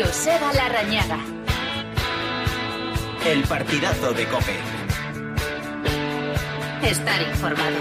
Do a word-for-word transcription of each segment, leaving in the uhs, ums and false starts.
Joseba Larrañaga. El partidazo de COPE. Estar informado.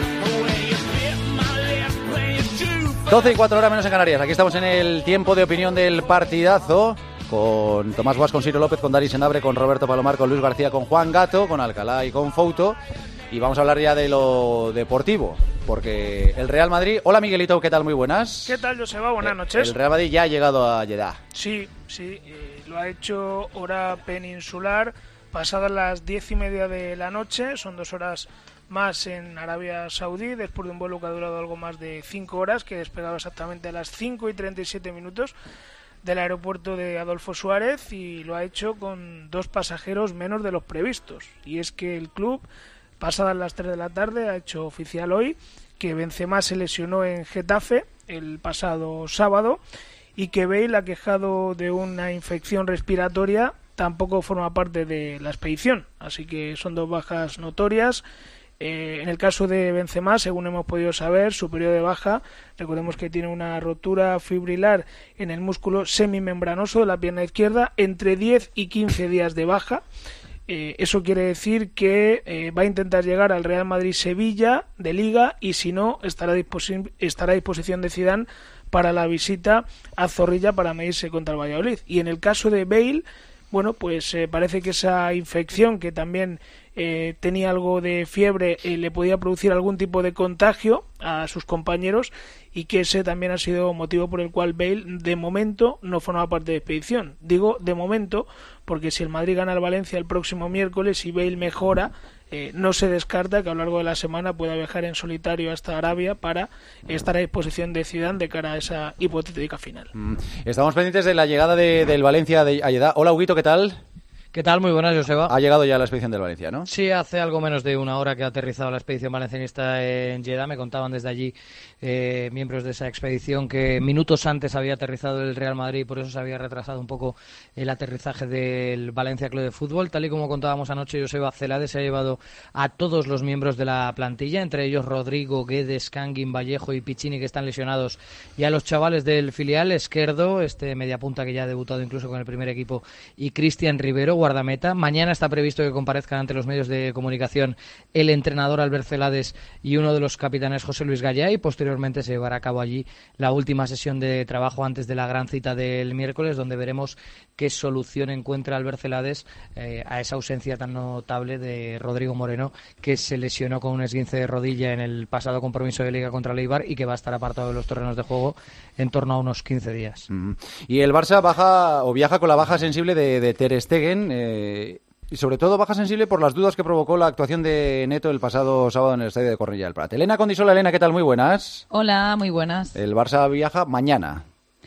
doce y cuatro horas menos en Canarias. Aquí estamos en el tiempo de opinión del partidazo. Con Tomás Guas, con Ciro López, con Dari Senabre, con Roberto Palomar, con Luis García, con Juan Gato, con Alcalá y con Fouto. Y vamos a hablar ya de lo deportivo, porque el Real Madrid... Hola Miguelito, ¿qué tal? Muy buenas. ¿Qué tal, Joseba? Buenas noches. El Real Madrid ya ha llegado a Jeddah. Sí, sí, eh, lo ha hecho hora peninsular, pasadas las diez y media de la noche, son dos horas más en Arabia Saudí, después de un vuelo que ha durado algo más de cinco horas, que despegaba exactamente a las cinco y treinta y siete minutos del aeropuerto de Adolfo Suárez, y lo ha hecho con dos pasajeros menos de los previstos. Y es que el club, pasadas las tres de la tarde, ha hecho oficial hoy que Benzema se lesionó en Getafe el pasado sábado y que Bale, ha quejado de una infección respiratoria, tampoco forma parte de la expedición. Así que son dos bajas notorias. Eh, en el caso de Benzema, según hemos podido saber, su periodo de baja, recordemos que tiene una rotura fibrilar en el músculo semimembranoso de la pierna izquierda, entre diez y quince días de baja. Eh, eso quiere decir que eh, va a intentar llegar al Real Madrid-Sevilla de Liga, y si no, estará a, disposi- estará a disposición de Zidane para la visita a Zorrilla para medirse contra el Valladolid. Y en el caso de Bale, bueno, pues eh, parece que esa infección, que también eh, tenía algo de fiebre, eh, le podía producir algún tipo de contagio a sus compañeros, y que ese también ha sido motivo por el cual Bale de momento no forma parte de expedición. Digo de momento porque si el Madrid gana al Valencia el próximo miércoles y Bale mejora, eh, no se descarta que a lo largo de la semana pueda viajar en solitario hasta Arabia para estar a disposición de Zidane de cara a esa hipotética final. Mm. Estamos pendientes de la llegada de, del Valencia de Jeddah. Hola Huguito, ¿qué tal? ¿Qué tal? Muy buenas, Joseba. Ha llegado ya la expedición del Valencia, ¿no? Sí, hace algo menos de una hora que ha aterrizado la expedición valencianista en Jeddah. Me contaban desde allí eh, miembros de esa expedición que minutos antes había aterrizado el Real Madrid y por eso se había retrasado un poco el aterrizaje del Valencia Club de Fútbol. Tal y como contábamos anoche, Joseba, Celades se ha llevado a todos los miembros de la plantilla, entre ellos Rodrigo, Guedes, Kangin, Vallejo y Piccini, que están lesionados, y a los chavales del filial, Esquerdo, este mediapunta que ya ha debutado incluso con el primer equipo, y Cristian Rivero, guardameta. Mañana está previsto que comparezcan ante los medios de comunicación el entrenador Albert Celades y uno de los capitanes, José Luis Gallá, y posteriormente se llevará a cabo allí la última sesión de trabajo antes de la gran cita del miércoles, donde veremos qué solución encuentra Albert Celades eh, a esa ausencia tan notable de Rodrigo Moreno, que se lesionó con un esguince de rodilla en el pasado compromiso de Liga contra el Eibar y que va a estar apartado de los terrenos de juego en torno a unos quince días. Mm. Y el Barça baja o viaja con la baja sensible de, de Ter Stegen, eh, y sobre todo baja sensible por las dudas que provocó la actuación de Neto el pasado sábado en el estadio de Cornellà del Prat. Elena Condisola. Elena, ¿qué tal? Muy buenas. Hola, muy buenas. El Barça viaja mañana.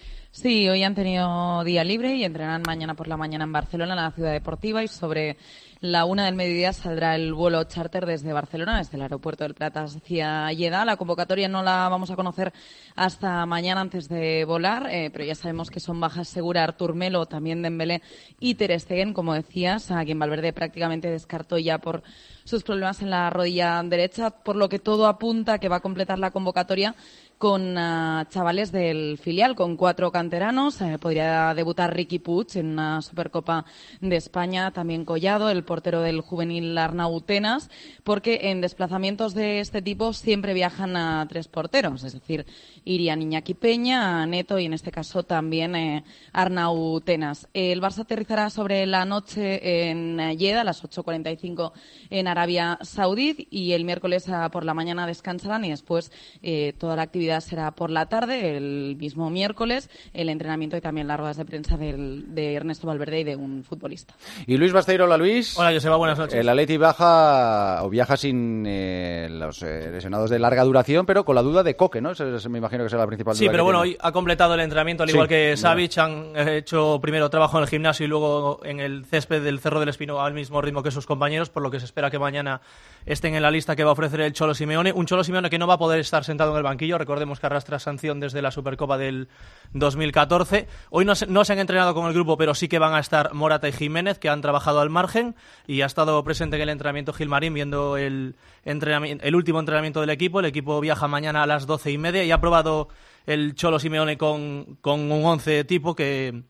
Sí, hoy han tenido día libre y entrenarán mañana por la mañana en Barcelona, en la ciudad deportiva, y sobre la una del mediodía saldrá el vuelo charter desde Barcelona, desde el aeropuerto del Prat hacia Jeddah. La convocatoria no la vamos a conocer hasta mañana antes de volar, eh, pero ya sabemos que son bajas seguras Artur Melo, también Dembélé y Ter Stegen, como decías, a quien Valverde prácticamente descartó ya por sus problemas en la rodilla derecha, por lo que todo apunta a que va a completar la convocatoria con uh, chavales del filial, con cuatro canteranos. Eh, podría debutar Riqui Puig en una Supercopa de España, también Collado, el portero del juvenil Arnau Tenas, porque en desplazamientos de este tipo siempre viajan a tres porteros, es decir, irían Iñaki Peña, Neto y en este caso también eh, Arnau Tenas. El Barça aterrizará sobre la noche en Jeddah a las ocho cuarenta y cinco en Arabia Saudí, y el miércoles a, por la mañana descansarán, y después eh, toda la actividad será por la tarde, el mismo miércoles, el entrenamiento y también las ruedas de prensa del, de Ernesto Valverde y de un futbolista. Y Luis Basteiro. Hola Luis. Hola Joseba, buenas noches. El Atleti baja o viaja sin eh, los eh, lesionados de larga duración, pero con la duda de Coque, ¿no? Eso, eso me imagino que será la principal duda. Sí, pero bueno, tiene. hoy ha completado el entrenamiento, al sí, igual que Savic. Bueno. Han hecho primero trabajo en el gimnasio y luego en el césped del Cerro del Espino al mismo ritmo que sus compañeros, por lo que se espera que mañana estén en la lista que va a ofrecer el Cholo Simeone. Un Cholo Simeone que no va a poder estar sentado en el banquillo. Recordemos que arrastra sanción desde la Supercopa del dos mil catorce. Hoy no se, no se han entrenado con el grupo, pero sí que van a estar Morata y Jiménez, que han trabajado al margen, y ha estado presente en el entrenamiento Gilmarín viendo el, entrenamiento, el último entrenamiento del equipo. El equipo viaja mañana a las doce y media y ha probado el Cholo Simeone con, con un once tipo que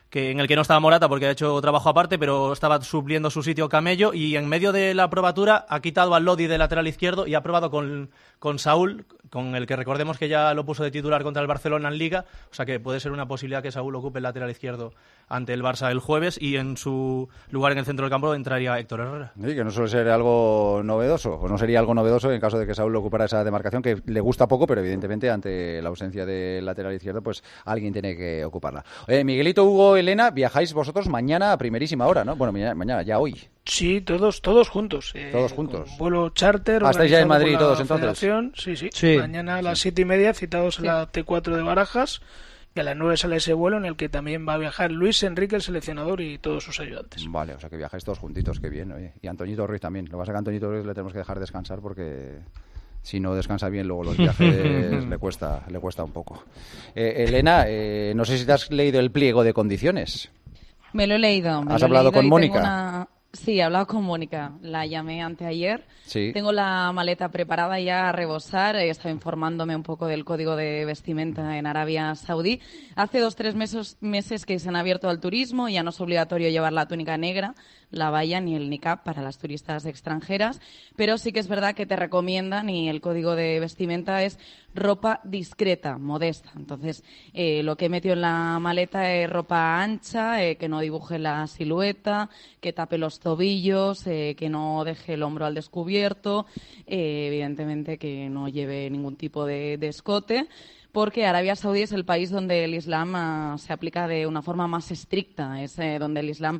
que en el que no estaba Morata porque ha hecho trabajo aparte, pero estaba supliendo su sitio Camello, y en medio de la probatura ha quitado al Lodi de lateral izquierdo y ha probado con, con Saúl, con el que recordemos que ya lo puso de titular contra el Barcelona en Liga, o sea que puede ser una posibilidad que Saúl ocupe el lateral izquierdo ante el Barça el jueves, y en su lugar en el centro del campo entraría Héctor Herrera. Sí, que no suele ser algo novedoso, o no sería algo novedoso en caso de que Saúl ocupara esa demarcación, que le gusta poco, pero evidentemente ante la ausencia del lateral izquierdo, pues alguien tiene que ocuparla. Oye, Miguelito, Hugo, Elena, viajáis vosotros mañana a primerísima hora, ¿no? Bueno, mañana, mañana ya hoy. Sí, todos todos juntos. Eh, todos juntos. Vuelo charter. Ah, ¿estáis ya en Madrid todos entonces? Sí, sí, sí. Mañana a las siete y media, citados sí. en la T cuatro de Barajas. Y a las nueve sale ese vuelo en el que también va a viajar Luis Enrique, el seleccionador, y todos sus ayudantes. Vale, o sea que viajáis todos juntitos, qué bien, oye. Y Antoñito Ruiz también. Lo que pasa es que a Antoñito Ruiz le tenemos que dejar descansar porque si no descansa bien luego los viajes le cuesta le cuesta un poco. Eh, Elena, eh, no sé si te has leído el pliego de condiciones. Me lo he leído. Me ¿Has lo hablado he leído con Mónica? Una... Sí, he hablado con Mónica. La llamé anteayer. Sí. Tengo la maleta preparada ya a rebosar. He estado informándome un poco del código de vestimenta en Arabia Saudí. Hace dos tres meses, meses que se han abierto al turismo. Ya no es obligatorio llevar la túnica negra, la baya ni el niqab para las turistas extranjeras. Pero sí que es verdad que te recomiendan, y el código de vestimenta es ropa discreta, modesta. Entonces, eh, lo que he metido en la maleta es ropa ancha, eh, que no dibuje la silueta, que tape los tobillos, eh, que no deje el hombro al descubierto, eh, evidentemente que no lleve ningún tipo de, de escote, porque Arabia Saudí es el país donde el Islam uh, se aplica de una forma más estricta, es eh, donde el Islam,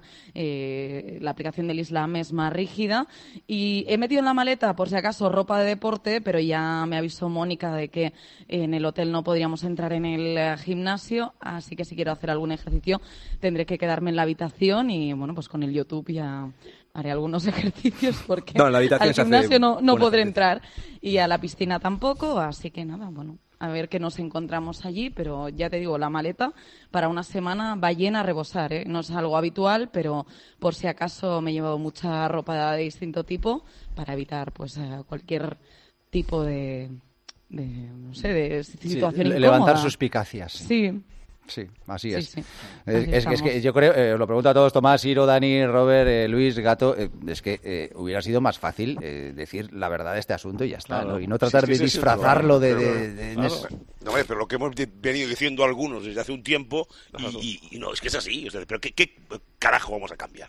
eh, la aplicación del Islam es más rígida. Y he metido en la maleta, por si acaso, ropa de deporte, pero ya me avisó Mónica de que en el hotel no podríamos entrar en el uh, gimnasio, así que si quiero hacer algún ejercicio tendré que quedarme en la habitación y, bueno, pues con el YouTube ya haré algunos ejercicios porque no, la al gimnasio no, no podré ejercicio. entrar y a la piscina tampoco, así que nada, bueno, a ver qué nos encontramos allí, pero ya te digo, la maleta para una semana va llena a rebosar, ¿eh? No es algo habitual, pero por si acaso me he llevado mucha ropa de distinto tipo para evitar pues cualquier tipo de, de no sé, de situación sí, incómoda. Levantar suspicacias. Sí. Sí, así es. Sí, sí. Es, así es, es que yo creo, eh, lo pregunto a todos, Tomás, Iro, Dani, Robert, eh, Luis, Gato, eh, es que eh, hubiera sido más fácil eh, decir la verdad de este asunto y ya está, claro. ¿no? Y no tratar sí, sí, de sí, disfrazarlo sí, sí, de... de, de, de claro. No, pero lo que hemos venido diciendo algunos desde hace un tiempo, claro. y, y, y no, es que es así, o sea, pero ¿qué, ¿qué carajo vamos a cambiar?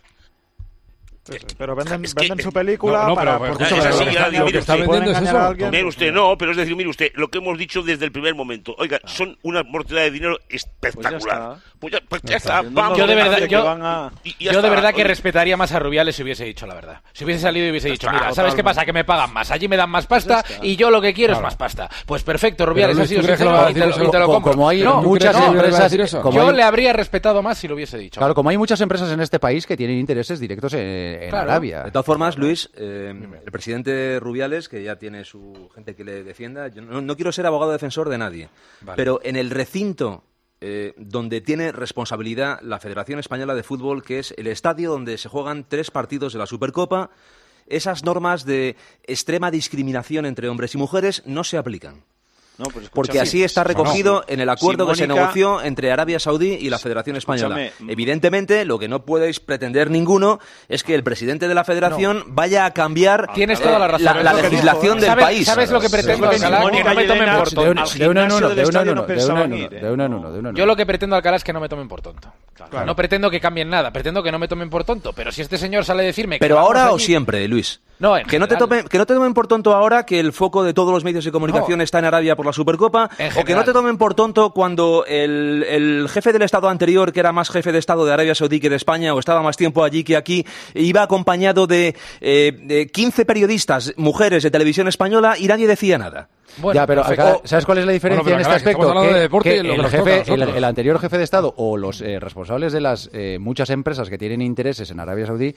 Sí, sí. Pero venden, es venden que, su película no, no, para... Pero, pues, es así, lo, ya, lo que está vendiendo es eso. Mire usted, no, pero es decir, mire usted, lo que hemos dicho desde el primer momento, oiga, ah. son una mortalidad de dinero espectacular. Pues ya está. Pues ya, pues ya está. Vamos, yo de verdad, yo, a... yo de verdad que respetaría más a Rubiales si hubiese dicho la verdad. Si hubiese salido y hubiese dicho, mira, ¿sabes qué pasa? Que me pagan más, allí me dan más pasta y yo lo que quiero es más pasta. Pues perfecto, Rubiales ha sido sincero y te lo compro. Como hay muchas empresas... Yo le habría respetado más si lo hubiese dicho. Claro, como hay muchas empresas en este país que tienen intereses directos en Arabia. De todas formas, Luis, eh, el presidente Rubiales, que ya tiene su gente que le defienda, yo no, no quiero ser abogado defensor de nadie, vale. pero en el recinto eh, donde tiene responsabilidad la Federación Española de Fútbol, que es el estadio donde se juegan tres partidos de la Supercopa, esas normas de extrema discriminación entre hombres y mujeres no se aplican. No, pues porque así está recogido no, no. en el acuerdo si Mónica... que se negoció entre Arabia Saudí y la Federación Española. Escúchame. Evidentemente, lo que no podéis pretender ninguno es que el presidente de la Federación no. vaya a cambiar Tienes toda la, razón, la, la legislación del ¿Sabes, país. ¿Sabes lo que pretendo, sí. Alcalá? Que no me tomen por tonto. De uno en uno, de uno en uno, de uno en uno, de uno en uno, de uno en uno. Yo lo que pretendo, Alcalá, es que no me tomen por tonto. Claro. No pretendo que cambien nada, pretendo que no me tomen por tonto. Pero si este señor sale a decirme que... Pero ahora o siempre, Luis. No, que, no te tomen, que no te tomen por tonto ahora que el foco de todos los medios de comunicación no. está en Arabia por la Supercopa, o que no te tomen por tonto cuando el, el jefe del Estado anterior, que era más jefe de Estado de Arabia Saudí que de España, o estaba más tiempo allí que aquí, iba acompañado de, eh, de quince periodistas, mujeres de televisión española, y nadie decía nada. Bueno, ya, pero acá, ¿sabes cuál es la diferencia bueno, en este aspecto? Que, de deporte, que el, jefe, el, el anterior jefe de Estado o los eh, responsables de las eh, muchas empresas que tienen intereses en Arabia Saudí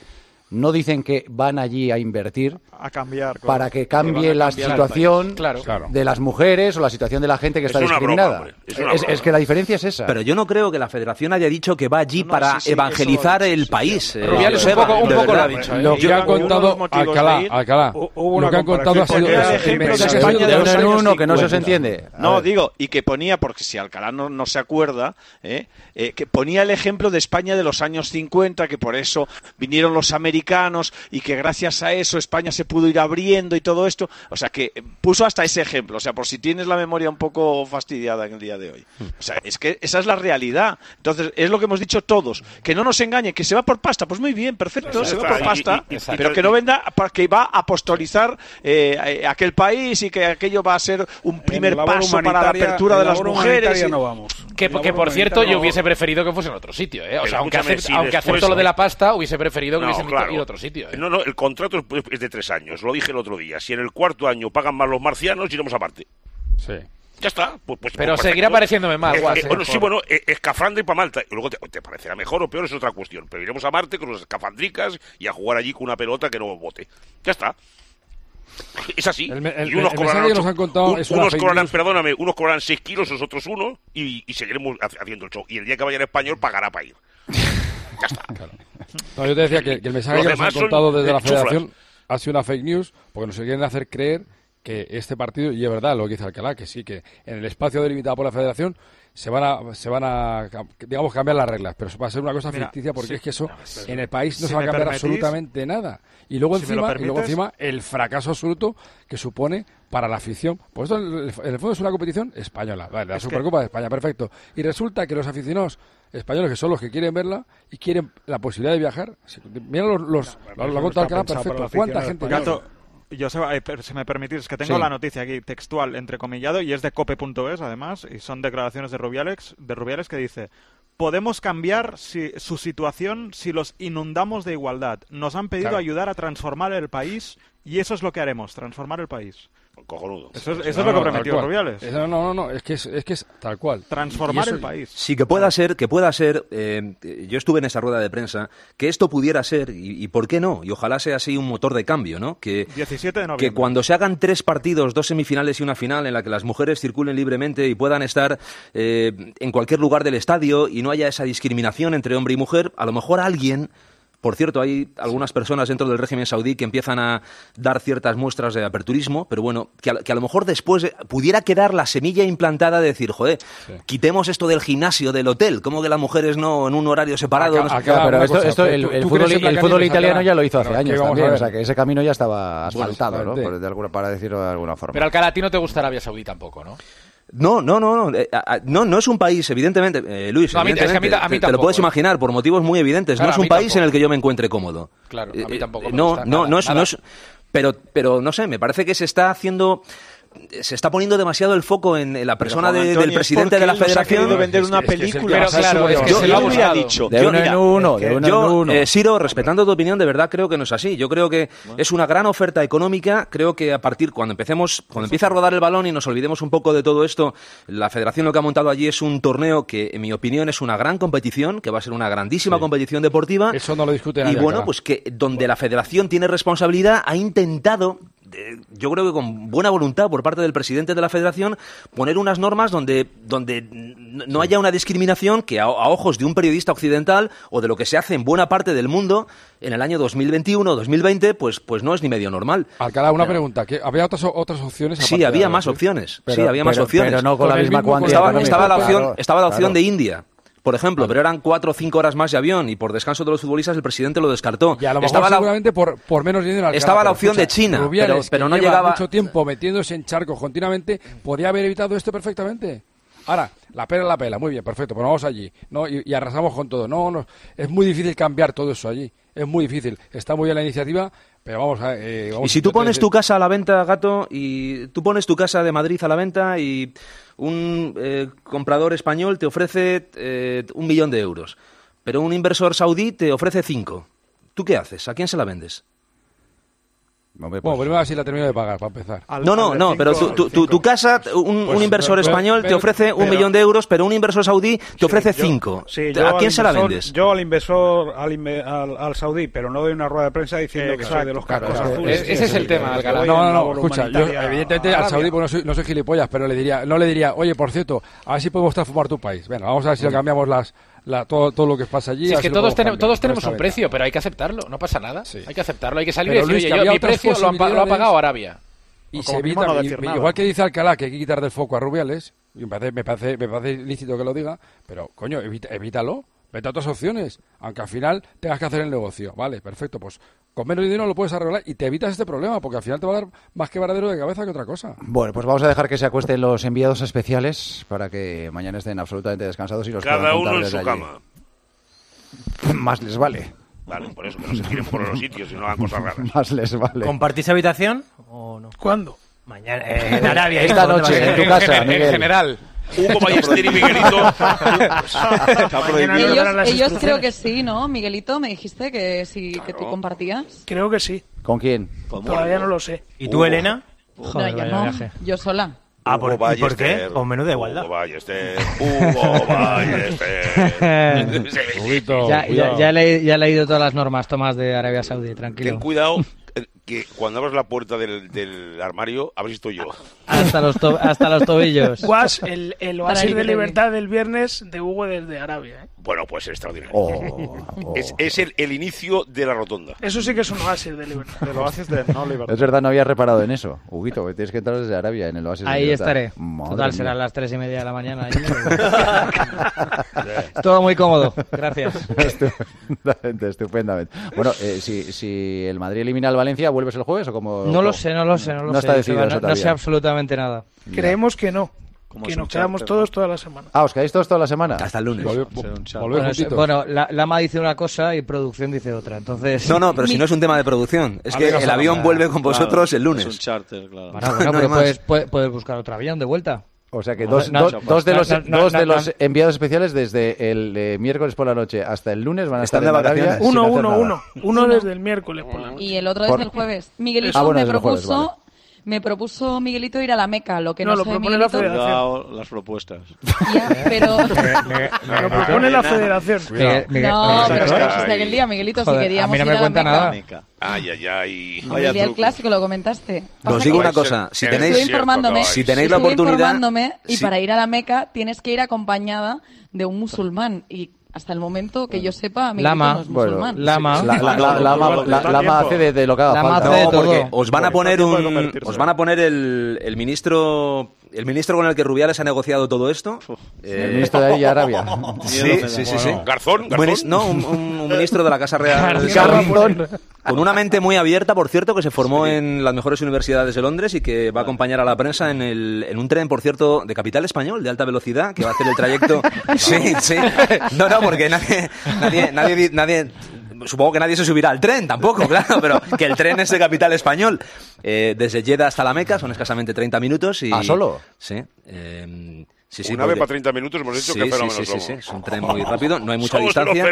no dicen que van allí a invertir a cambiar, claro, para que cambie la situación claro, claro. de las mujeres o la situación de la gente que es está discriminada. Broma, es, es, es, es que la diferencia es esa. Pero yo no creo que la Federación haya dicho que va allí no, para sí, sí, evangelizar eso, el sí, país. sí, eh, Rubiales un poco, un poco lo ha dicho. ¿eh? Lo que han contado, Alcalá, Alcalá, lo que han contado ha sido el ejemplo de España de los uno en años uno, que no se os cincuenta. entiende. A No, ver. digo, y que ponía, porque si Alcalá no, no se acuerda, ¿eh? Eh, que ponía el ejemplo de España de los años cincuenta, que por eso vinieron los americanos y que gracias a eso España se pudo ir abriendo y todo esto. O sea, que puso hasta ese ejemplo. O sea, por si tienes la memoria un poco fastidiada en el día de hoy. O sea, es que esa es la realidad. Entonces, es lo que hemos dicho todos. Que no nos engañen, que se va por pasta. Pues muy bien, perfecto, se va por pasta. Y, y, y, pero que no venda que va a apostolizar eh, aquel país y que aquello va a ser un primer paso para la apertura de las mujeres. Y... No vamos. Que, que por cierto, yo hubiese preferido que fuese en otro sitio. ¿eh? O sea, aunque, acepto, si aunque después, acepto lo de la pasta, hubiese preferido que no, hubiesen claro. ido a otro sitio. ¿eh? No, no, el contrato es, es de tres años. Lo dije el otro día. Si en el cuarto año pagan más los marcianos, iremos aparte. Sí. Ya está. Pues, pues, pero pues, seguirá pareciéndome mal. Eh, Guas, eh, eh, bueno, por... sí, bueno, eh, escafandra y para Malta. Y luego te, te parecerá mejor o peor, es otra cuestión. Pero iremos a Marte con los escafandricas y a jugar allí con una pelota que no bote. Ya está. Es así. El, el, y unos el cobrarán, que nos han contado un, es una unos cobrarán, news. perdóname, unos cobrarán seis kilos, los otros uno, y, y seguiremos haciendo el show. Y el día que vaya en español pagará para ir. Ya está. Claro. No, yo te decía que, que el mensaje Los que nos han demás son, contado desde eh, la chuflas. Federación ha sido una fake news, porque nos quieren hacer creer que este partido, y es verdad lo que dice Alcalá, que sí, que en el espacio delimitado por la Federación se van a, se van a digamos, cambiar las reglas, pero va a ser una cosa Mira, ficticia porque sí, es que eso no, pero, en el país no si se va a cambiar permitís, absolutamente nada. Y luego, si encima, permites, y luego encima el fracaso absoluto que supone para la afición. Por eso, en el fondo, es una competición española, vale, la es Supercopa que... de España, perfecto. Y resulta que los aficionados españoles, que son los que quieren verla y quieren la posibilidad de viajar, mira los, los no, lo ha contado Alcalá perfecto. ¿Cuánta gente? Gato, yo sé, eh, si me permitís, es que tengo Sí. la noticia aquí textual, entrecomillado, y es de cope punto es, además, y son declaraciones de Rubiales, de Rubiales que dice: podemos cambiar si, su situación si los inundamos de igualdad. Nos han pedido Claro. ayudar a transformar el país y eso es lo que haremos, transformar el país. Cojonudo. Eso es, eso No, es lo no, que tal prometió cual. Rubiales. No, no, no, no, es que es, es que es tal cual. Transformar Y eso- el país. Sí, que pueda ser, que pueda ser, eh, yo estuve en esa rueda de prensa, que esto pudiera ser, y, y por qué no, y ojalá sea así un motor de cambio, ¿no? Que, diecisiete de noviembre. que cuando se hagan tres partidos, dos semifinales y una final, en la que las mujeres circulen libremente y puedan estar eh, en cualquier lugar del estadio y no haya esa discriminación entre hombre y mujer, a lo mejor alguien... Por cierto, hay algunas personas dentro del régimen saudí que empiezan a dar ciertas muestras de aperturismo, pero bueno, que a, que a lo mejor después eh, pudiera quedar la semilla implantada de decir, joder, Sí. quitemos esto del gimnasio, del hotel, ¿cómo que las mujeres no en un horario separado? Acá- no sé- acá- Claro, pero una esto, cosa, esto, ¿tú- el, tú el crees fútbol, en el Black fútbol Angels, italiano Alcalá? ya lo hizo hace Pero es que años vamos a también, o ver. sea que ese camino ya estaba asfaltado, ¿no? exactamente. Por, de alguna, para decirlo de alguna forma. Pero Alcalá, a ti no te gusta Arabia Saudí tampoco, ¿no? No, no, no, no, eh, a- a- no, no es un país, evidentemente, eh, Luis, No, a mí- es que a mí evidentemente, ta- a mí te- te, lo tampoco, puedes eh. imaginar por motivos muy evidentes, Claro, no es a un mí país tampoco. en el que yo me encuentre cómodo. Claro, a mí Eh, tampoco eh, me no, gusta no, nada, no es, nada. no es, pero, pero no sé, me parece que se está haciendo, se está poniendo demasiado el foco en, en la persona Juan de- Antonio, del es presidente porque de la él nos ha Federación. querido vender una Es que- es que es el película. Pero Barça claro, sube es que de se yo lo ha yo hubiera buscado. dicho. De yo, uno mira, en uno, de uno en Yo, uno. eh, Siro, respetando tu opinión, de verdad creo que no es así. Yo creo que es una gran oferta económica. Creo que a partir, cuando empecemos, cuando empiece a rodar el balón y nos olvidemos un poco de todo esto, la Federación lo que ha montado allí es un torneo que, en mi opinión, es una gran competición, que va a ser una grandísima Sí. competición deportiva. Eso no lo discute Y nadie. bueno, Alcalá. pues que donde la Federación tiene responsabilidad, ha intentado, eh, yo creo que con buena voluntad por parte del presidente de la Federación, poner unas normas donde, donde n- no haya una discriminación que a, a ojos de un periodista occidental o de lo que se hace en buena parte del mundo en el año dos mil veintiuno o dos mil veinte, pues, pues no es ni medio normal. Alcalá, una Pero- pregunta. ¿que ¿Había otras, otras opciones? Sí, aparte de había la más de- opciones. Pero- sí, había más pero- opciones. pero no con Con la el misma mismo- cuantía Estaba, económica. estaba la opción, Claro, estaba la opción claro. de India, por ejemplo, pero eran cuatro o cinco horas más de avión y por descanso de los futbolistas el presidente lo descartó. Y a lo mejor estaba la, seguramente por, por menos dinero. Alcalá, estaba la pero opción de escucha, China, Rubiales, pero- pero que no lleva llegaba- mucho tiempo metiéndose en charcos continuamente, podía haber evitado esto perfectamente. Ahora, la pela es la pela, muy bien, perfecto, pues vamos allí, ¿no? Y, y arrasamos con todo. No, no, es muy difícil cambiar todo eso allí, es muy difícil. Está muy bien la iniciativa, pero vamos a... Eh, vamos Y si a tú intentar pones decir- tu casa a la venta, Gato, y tú pones tu casa de Madrid a la venta y un eh, comprador español te ofrece eh, un millón de euros, pero un inversor saudí te ofrece cinco, ¿tú qué haces? ¿A quién se la vendes? Hombre, pues... Bueno, primero así la termino de pagar, para empezar. Al, no, no, no, pero tu, tu, tu, tu casa, un, pues, un inversor pero, español pero, te ofrece pero, un pero, millón de euros, pero un inversor saudí te sí, ofrece yo, cinco. Sí, ¿A quién se la vendes? Yo al inversor, al, inve, al, al saudí, pero no doy una rueda de prensa diciendo eh, que soy de los claro, cascos claro, azules. Ese es el tema, Alcalá. No, no, no, escucha, yo evidentemente al saudí pues, no, soy, no soy gilipollas, pero le diría, no le diría, oye, por cierto, a ver si podemos transformar tu país. Venga, vamos a ver si le cambiamos las... La, todo, todo lo que pasa allí. Sí, es que todos, ten, todos tenemos un precio, pero hay que aceptarlo, no pasa nada. Sí. Hay que aceptarlo, hay que salir pero, y decir, Luis, oye, yo, mi precio lo ha, lo ha pagado Arabia. Y se evita, no y, igual que dice Alcalá que hay que quitar del foco a Rubiales, y me parece, me parece, me parece lícito que lo diga, pero coño, evita, evítalo, vete a otras opciones, aunque al final tengas que hacer el negocio. Vale, perfecto, pues con menos dinero lo puedes arreglar y te evitas este problema, porque al final te va a dar más quebradero de cabeza que otra cosa. Bueno, pues vamos a dejar que se acuesten los enviados especiales para que mañana estén absolutamente descansados y los cada puedan uno en su allí. Cama. Más les vale. Vale, por eso, que no se tiren por los sitios y no hagan cosas raras. Más les vale. ¿Compartís habitación o no? ¿Cuándo? Mañana, eh, en Arabia. Esta noche, en tu casa, en, Miguel. En general. Hugo Ballester y Miguelito. ellos ellos creo que sí, ¿no? Miguelito, me dijiste que sí, claro. que tú compartías. Creo que sí. ¿Con quién? Todavía no lo sé. ¿Y tú, Elena? Joder, no, yo no. Viaje. Yo sola. Ah, ¿por, ¿y por qué? Con menú de igualdad. Hugo Ballester. Hugo Ballester. ya, ya, ya, he leído, ya he leído todas las normas, Tomás, de Arabia Saudí, tranquilo. Ten cuidado que cuando abras la puerta del, del armario, habrás visto yo. Hasta los, to hasta los tobillos. Guas, el, el oasis de libertad del viernes de Hugo desde Arabia, ¿eh? Bueno, pues extraordinario. Oh, oh. Es, es el, el inicio de la rotonda. Eso sí que es un oasis de libertad. El oasis de no libertad. Es verdad, no había reparado en eso. Huguito, que tienes que entrar desde Arabia en el oasis Ahí de libertad. Ahí estaré. Madre Total, mía. serán las tres y media de la mañana. Todo muy cómodo. Gracias. Estupendamente, estupendamente. Bueno, eh, si, si el Madrid elimina al Valencia, ¿vuelves el jueves o como? No lo sé, no lo sé, no lo no sé. Está decidido no, no sé absolutamente nada. Creemos que no. Que nos quedamos todos toda la semana. Ah, ¿os quedáis todos toda la semana? Hasta el lunes. Volve, bueno, bueno la, Lama dice una cosa y producción dice otra, entonces... No, no, pero si no es un tema de producción. Es que el avión claro, vuelve con vosotros claro, el lunes. Es un charter, claro. Bueno, bueno, no pero puedes, puedes, puedes buscar otro avión de vuelta. O sea que dos, no, do, dos de los, no, no, dos de no, los no. enviados especiales desde el eh, miércoles por la noche hasta el lunes van a Están estar de en Arabia. vacaciones. Uno, uno, uno. Uno desde el miércoles por la noche. Y el otro desde por... el jueves. Miguelito ah, bueno, me propuso... Jueves, vale. Me propuso Miguelito ir a la Meca, lo que no, no sé lo propone Miguelito... la federación. Las propuestas. Ya, pero... Lo propone la federación. Miguel, Miguel, no, Miguel, pero dijiste aquel día, Miguelito, Joder, si queríamos a mí no ir me a la nada. Meca. Ay, ay, ay. El día del clásico lo comentaste. Os digo una cosa, si tenéis, estuve informándome, si tenéis la oportunidad... informándome y sí. para ir a la Meca tienes que ir acompañada de un musulmán y... Hasta el momento que yo sepa, Miguelito Lama, no es musulmán. Bueno, Lama, la, la, la, la, la, la, Lama hace de, de lo que haga Lama falta. hace de no, todo. porque os van a poner un, os van a poner el, el ministro, el ministro con el que Rubiales ha negociado todo esto. Eh, el ministro de Arabia. Sí, sí, sí, sí. Garzón, Garzón. No, un, un, un ministro de la Casa Real. Garzón. Con una mente muy abierta, por cierto, que se formó sí. en las mejores universidades de Londres y que va a acompañar a la prensa en, el, en un tren, por cierto, de capital español, de alta velocidad, que va a hacer el trayecto. Sí, sí. No, no, porque nadie, nadie, nadie, nadie, supongo que nadie se subirá al tren tampoco, claro, pero que el tren es de capital español. Eh, desde Jeddah hasta la Meca son escasamente treinta minutos y... ¿Ah, solo? Sí. Eh, Sí, sí, una vez para treinta minutos hemos dicho sí, que fenómeno sí, sí, somos. Sí, sí, es un tren muy rápido, no hay mucha somos distancia.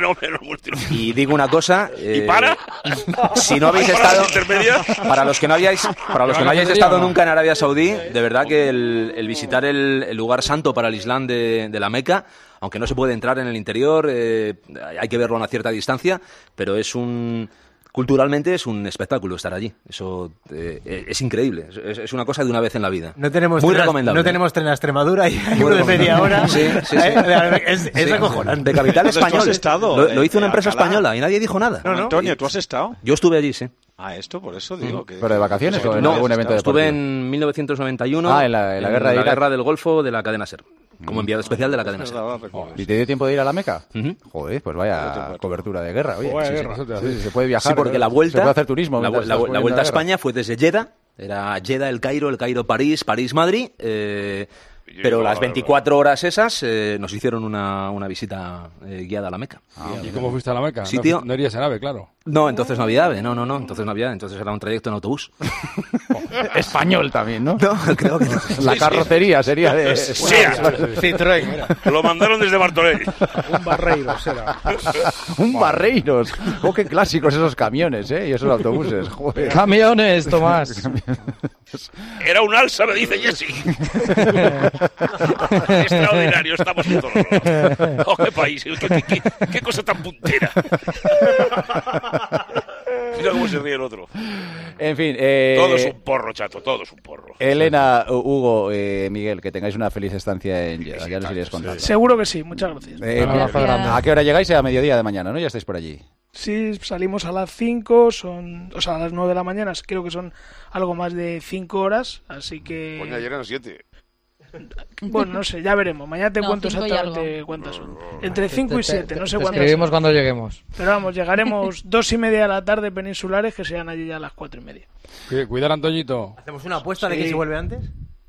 Y digo una cosa, eh, ¿y para? Si no habéis estado, para los que no habíais, para los que no hayáis estado nunca en Arabia Saudí, de verdad que el, el visitar el, el lugar santo para el Islam de, de la Meca, aunque no se puede entrar en el interior, eh, hay que verlo a una cierta distancia, pero es un culturalmente es un espectáculo estar allí. Eso eh, es increíble. Es, es una cosa de una vez en la vida. No tenemos muy tren, recomendable. No tenemos tren a Extremadura y hay uno de media hora. Sí, sí, sí. Es, es sí. acojonante. De capital español. ¿Tú has estado? Lo, lo hizo una empresa Alcalá. española y nadie dijo nada. No, no. Antonio, ¿tú has estado? Yo estuve allí, sí. Ah, esto, por eso digo que... ¿Pero de vacaciones o en no, algún evento deportivo? Estuve en mil novecientos noventa y uno. Ah, en la, en la guerra en de la Irak. guerra del Golfo de la cadena SER. Como enviado especial de la cadena SER. ¿Y te dio tiempo de ir a la Meca? Uh-huh. Joder, pues vaya cobertura de guerra. Oye, Vaya sí, guerra. Sí, sí, se puede viajar. Sí, porque ¿no? la vuelta... Se puede hacer turismo. La, la, la, la vuelta a España fue desde Jeddah. Era Jeddah, el Cairo, el Cairo, París, París, Madrid. Eh, Pero las veinticuatro horas esas eh, nos hicieron una, una visita eh, guiada a la Meca. Ah, ¿y cómo fuiste a la Meca? Sitio... No, no irías en AVE, claro. No, entonces no había AVE, no, no, no, entonces no había, entonces era un trayecto en autobús. Español también, ¿no? No, creo que no. La carrocería sería de... Sí, Citroën. Lo mandaron desde Martorell. Un Barreiros era. Un Barreiros. Oh, qué clásicos esos camiones, ¿eh? Y esos autobuses. Joder. Camiones, Tomás. Era un alza, me dice Jessy. Extraordinario, estamos en todos. Oh, qué país, qué, qué, qué, qué cosa tan puntera. Mira cómo se ríe el otro. En fin. Eh... Todo es un porro, chato, todo es un porro. Elena, Hugo, eh, Miguel, que tengáis una feliz estancia en Jeddah. Ya nos iréis contando. Seguro que sí, muchas gracias. Eh, gracias. ¿A qué hora llegáis? A mediodía de mañana, ¿no? Ya estáis por allí. Sí, salimos a las cinco, son, o sea, a las nueve de la mañana, creo que son algo más de cinco horas, así que... Coño, ayer eran siete. Bueno, no sé, ya veremos. Mañana te no, cuento exactamente cuántas son. Entre cinco y siete, no sé cuántas. Escribimos cuando lleguemos. Pero vamos, llegaremos dos y media de la tarde peninsulares, que sean allí ya a las cuatro y media. Cuidar, Antoñito. ¿Hacemos una apuesta sí. de que se vuelve antes?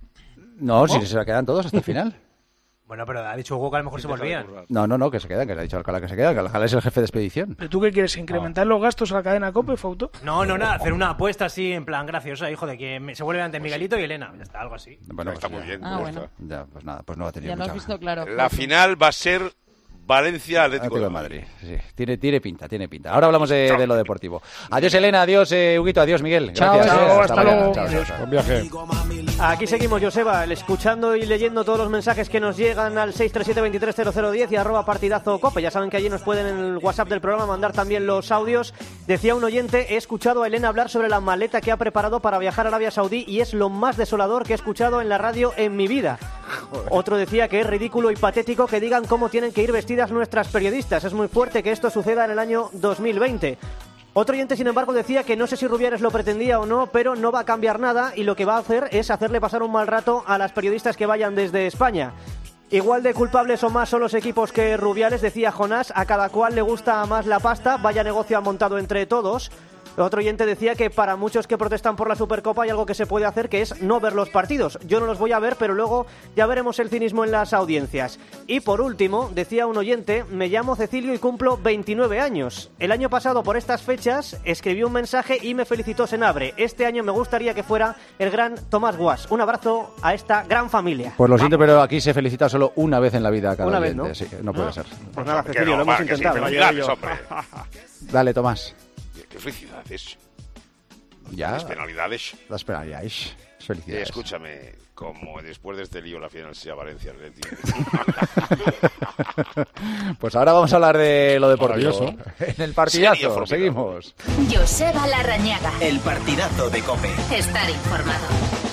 No, si se quedan todos hasta el final. Bueno, pero ha dicho Hugo que a lo mejor se volvían. No, no, no, que se quedan, que le ha dicho Alcalá que se quedan, que Alcalá es el jefe de expedición. ¿Pero tú qué quieres? ¿Incrementar los gastos a la cadena COPE, Fauto? No, no, nada, hacer una apuesta así en plan graciosa, hijo, de que se vuelve antes Miguelito y Elena. Ya está, algo así. Bueno, está pues muy ya. bien. Ah, bueno. Ya, pues nada, pues no va a tener Ya lo mucha... has visto claro. La final va a ser Valencia Atlético, Atlético de Madrid. Sí, tiene, tiene pinta, tiene pinta. Ahora hablamos de, Chao. de lo deportivo. Adiós, Elena, adiós, eh, Huguito, adiós, Miguel. Chao, Gracias. chao, eh, hasta mañana. luego. Chao, chao, chao. Buen viaje. Aquí seguimos, Joseba, escuchando y leyendo todos los mensajes que nos llegan al seis tres siete, veintitrés cero cero diez y arroba partidazo cope. Ya saben que allí nos pueden en el WhatsApp del programa mandar también los audios. Decía un oyente, he escuchado a Elena hablar sobre la maleta que ha preparado para viajar a Arabia Saudí y es lo más desolador que he escuchado en la radio en mi vida. Otro decía que es ridículo y patético que digan cómo tienen que ir vestidas nuestras periodistas. Es muy fuerte que esto suceda en el año dos mil veinte. Otro oyente, sin embargo, decía que no sé si Rubiales lo pretendía o no, pero no va a cambiar nada y lo que va a hacer es hacerle pasar un mal rato a las periodistas que vayan desde España. Igual de culpables o más son los equipos que Rubiales, decía Jonás, a cada cual le gusta más la pasta, vaya negocio han montado entre todos. Otro oyente decía que para muchos que protestan por la Supercopa hay algo que se puede hacer, que es no ver los partidos. Yo no los voy a ver, pero luego ya veremos el cinismo en las audiencias. Y por último, decía un oyente, me llamo Cecilio y cumplo veintinueve años. El año pasado, por estas fechas, escribí un mensaje y me felicitó Senabre. Este año me gustaría que fuera el gran Tomás Guas. Un abrazo a esta gran familia. Pues lo siento, pero aquí se felicita solo una vez en la vida a cada Una oyente. vez, ¿no? Sí, no puede Ah. ser. Pues nada, Que Cecilio, no, lo hemos va, que sí, intentado. felicidades, hombre. Dale, Tomás. Qué felicidades. Ya. Las penalidades. Las penalidades. Eh, Felicidades. escúchame, como después de este lío la final sea Valencia Atlético. Pues ahora vamos a hablar de lo deportivo. Maravilloso. En el partidazo, Serio, formidable. seguimos. Joseba Larrañaga. El partidazo de COPE. Estar informado.